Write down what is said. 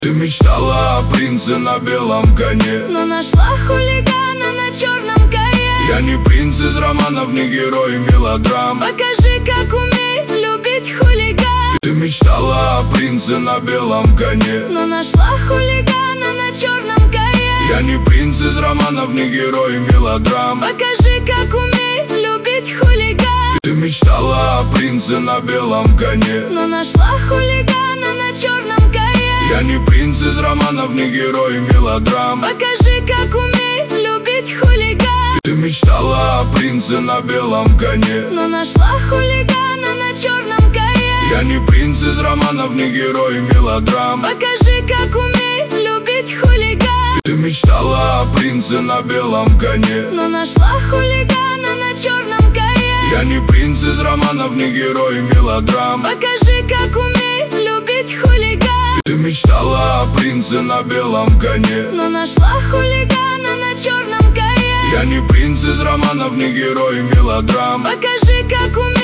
Ты мечтала о принце на белом коне, но нашла хулигана на черном коне. Я не принц из романов, не герой мелодрам. Покажи, как умеет любить хулиган. Ты мечтала о принце на белом коне, но нашла хулигана на черном коне. Я не принц из романов, не герой мелодрам. Покажи, как умеет любить хулиган. Ты мечтала о принце на белом коне, но нашла хулигана на черном коне. Я не принц из романов, не герой мелодрам. Покажи, как умеет любить хулиган. Ты мечтала о принце на белом коне, но нашла хулигана на черном коне. Я не принц из романов, не герой мелодрам. Покажи, как умеет любить хулиган. Ты мечтала о принце на белом коне, но нашла хулигана на черном коне. Я не принц из романов, не герой мелодрам. Покажи, как умеет любить хулиган. Ты мечтала о принце на белом коне, но нашла хулигана на черном коне. Я не принц из романов, не герой мелодрам. Покажи, как умеет